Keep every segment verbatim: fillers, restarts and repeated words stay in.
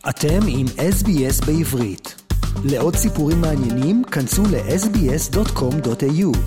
אתם עם אס בי אס בעברית. לעוד סיפורים מעניינים, כנסו ל-אס בי אס דוט קום דוט איי יו.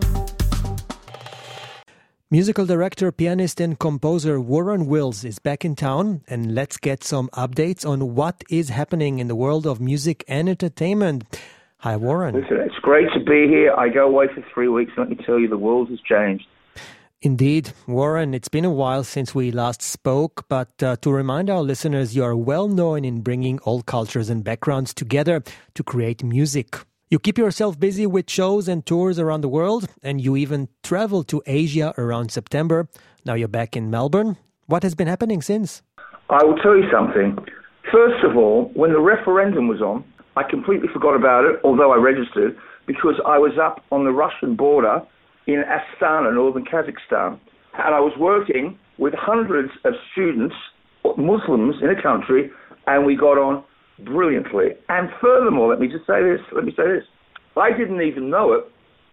Musical director, pianist and composer Warren Wills is back in town, and let's get some updates on what is happening in the world of music and entertainment. Hi, Warren. Listen, it's great to be here. I go away for three weeks, and let me tell you, the world has changed. Indeed. Warren, it's been a while since we last spoke, but uh, to remind our listeners, you are well known in bringing all cultures and backgrounds together to create music. You keep yourself busy with shows and tours around the world, and you even travel to Asia around September. Now you're back in Melbourne. What has been happening since? I will tell you something. First of all, when the referendum was on, I completely forgot about it, although I registered, because I was up on the Russian border in Astana, northern Kazakhstan. And I was working with hundreds of students, Muslims in a country, and we got on brilliantly. And furthermore, let me just say this, let me say this. I didn't even know it,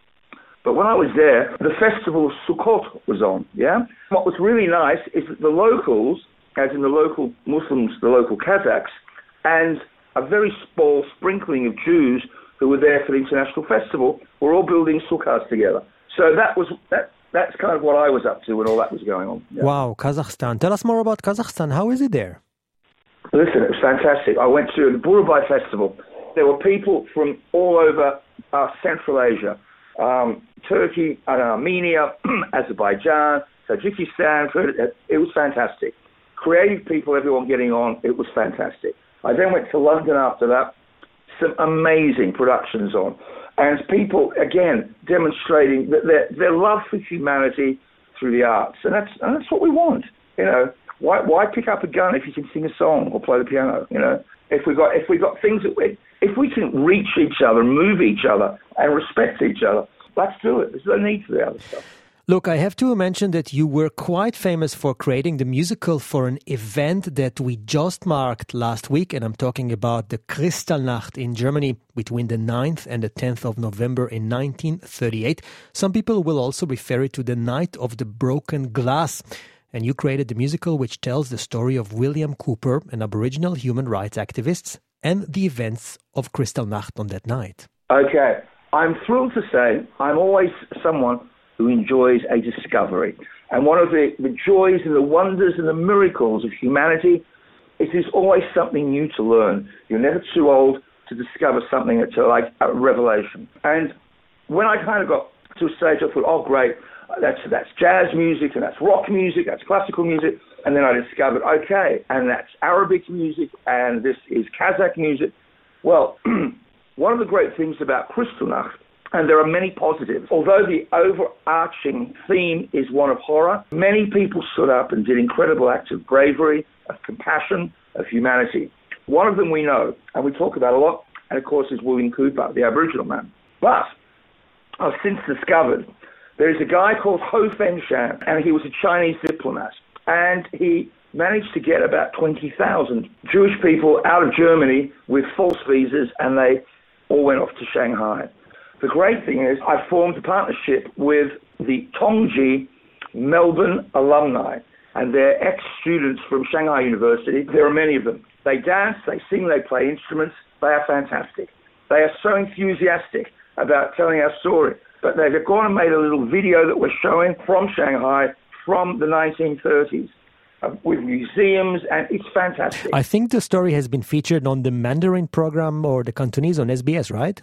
but when I was there, the festival of Sukkot was on, yeah? What was really nice is that the locals, as in the local Muslims, the local Kazakhs, and a very small sprinkling of Jews who were there for the international festival, were all building sukkahs together. So that was that. That's kind of what I was up to when all that was going on. Yeah. Wow, Kazakhstan. Tell us more about Kazakhstan. How is it there? Listen, it was fantastic. I went to the Burabay Festival. There were people from all over uh, Central Asia, um, Turkey, uh, Armenia, Azerbaijan, Tajikistan. It was fantastic. Creative people, everyone getting on. It was fantastic. I then went to London after that. Some amazing productions on. And people, again, demonstrating that their, their love for humanity through the arts. And that's and that's what we want, you know. Why why pick up a gun if you can sing a song or play the piano, you know? If we got if we got things that we, if we can reach each other, move each other, and respect each other, let's do it. There's no need for the other stuff. Look, I have to mention that you were quite famous for creating the musical for an event that we just marked last week, and I'm talking about the Kristallnacht in Germany between the ninth and the tenth of November in nineteen thirty-eight. Some people will also refer it to the Night of the Broken Glass. And you created the musical which tells the story of William Cooper, an Aboriginal human rights activist, and the events of Kristallnacht on that night. Okay. I'm thrilled to say I'm always someone who enjoys a discovery. And one of the, the joys and the wonders and the miracles of humanity is there's always something new to learn. You're never too old to discover something that's like a revelation. And when I kind of got to a stage, I thought, oh, great, that's that's jazz music, and that's rock music, that's classical music. And then I discovered, okay, and that's Arabic music, and this is Kazakh music. Well, one of the great things about Kristallnacht, and there are many positives, although the overarching theme is one of horror, many people stood up and did incredible acts of bravery, of compassion, of humanity. One of them we know, and we talk about a lot, and of course is William Cooper, the Aboriginal man. But I've since discovered there's a guy called Ho Fen Shan, and he was a Chinese diplomat, and he managed to get about twenty thousand Jewish people out of Germany with false visas, and they all went off to Shanghai. The great thing is I formed a partnership with the Tongji Melbourne alumni, and they're ex-students from Shanghai University. There are many of them. They dance, they sing, they play instruments. They are fantastic. They are so enthusiastic about telling our story. But they've gone and made a little video that we're showing from Shanghai from the nineteen thirties uh, with museums, and it's fantastic. I think the story has been featured on the Mandarin program or the Cantonese on S B S, right?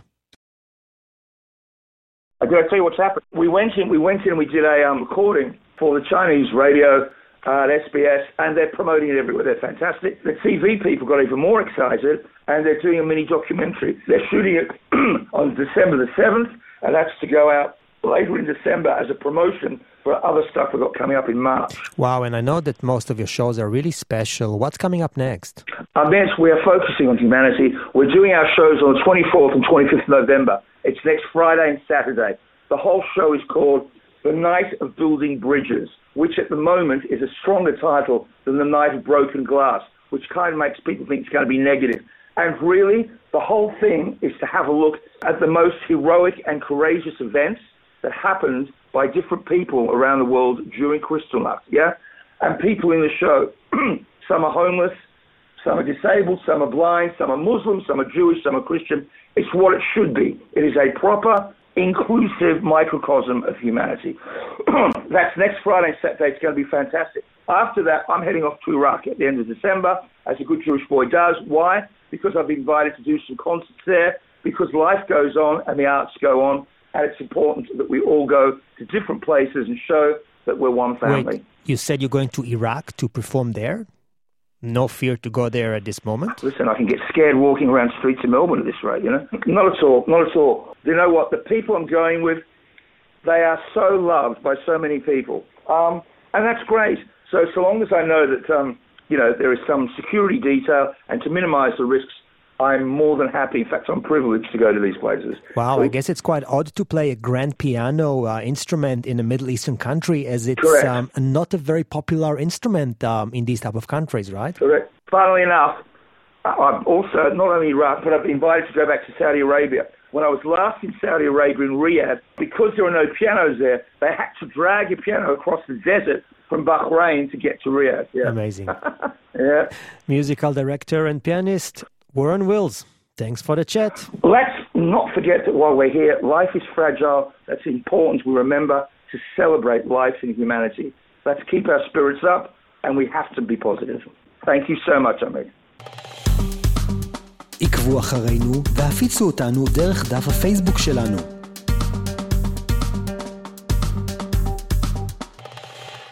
I gotta tell you what's happened. We went in, we went in and we did a um, recording for the Chinese radio uh, at S B S, and they're promoting it everywhere. They're fantastic. The T V people got even more excited, and they're doing a mini documentary. They're shooting it on December the seventh, and that's to go out later in December as a promotion for other stuff we've got coming up in March. Wow, and I know that most of your shows are really special. What's coming up next? Uh, next, we are focusing on humanity. We're doing our shows on the twenty-fourth and twenty-fifth of November. It's next Friday and Saturday. The whole show is called The Night of Building Bridges, which at the moment is a stronger title than The Night of Broken Glass, which kind of makes people think it's going to be negative. And really, the whole thing is to have a look at the most heroic and courageous events that happened by different people around the world during Kristallnacht, yeah? And people in the show, some are homeless, some are disabled, some are blind, some are Muslim, some are Jewish, some are Christian. It's what it should be. It is a proper, inclusive microcosm of humanity. That's next Friday and Saturday. It's going to be fantastic. After that, I'm heading off to Iraq at the end of December, as a good Jewish boy does. Why? Because I've been invited to do some concerts there, because life goes on and the arts go on, and it's important that we all go to different places and show that we're one family. Wait, you said you're going to Iraq to perform there? No fear to go there at this moment? Listen, I can get scared walking around streets in Melbourne at this rate, you know? Not at all, not at all. You know what? The people I'm going with, they are so loved by so many people. Um, and that's great. So, so long as I know that, um, you know, there is some security detail and to minimize the risks, I'm more than happy. In fact, I'm privileged to go to these places. Wow, so, I guess it's quite odd to play a grand piano uh, instrument in a Middle Eastern country, as it's um, not a very popular instrument um, in these type of countries, right? Correct. Funnily enough, I've also, not only Iraq, but I've been invited to go back to Saudi Arabia. When I was last in Saudi Arabia in Riyadh, because there are no pianos there, they had to drag a piano across the desert from Bahrain to get to Riyadh. Yeah. Amazing. Yeah. Musical director and pianist Warren Wills, thanks for the chat. Let's not forget that while we're here, life is fragile. That's important. We remember to celebrate life and humanity. Let's keep our spirits up, and we have to be positive. Thank you so much, Amir. עקבו אחרינו והפיצו אותנו דרך דף הפייסבוק שלנו.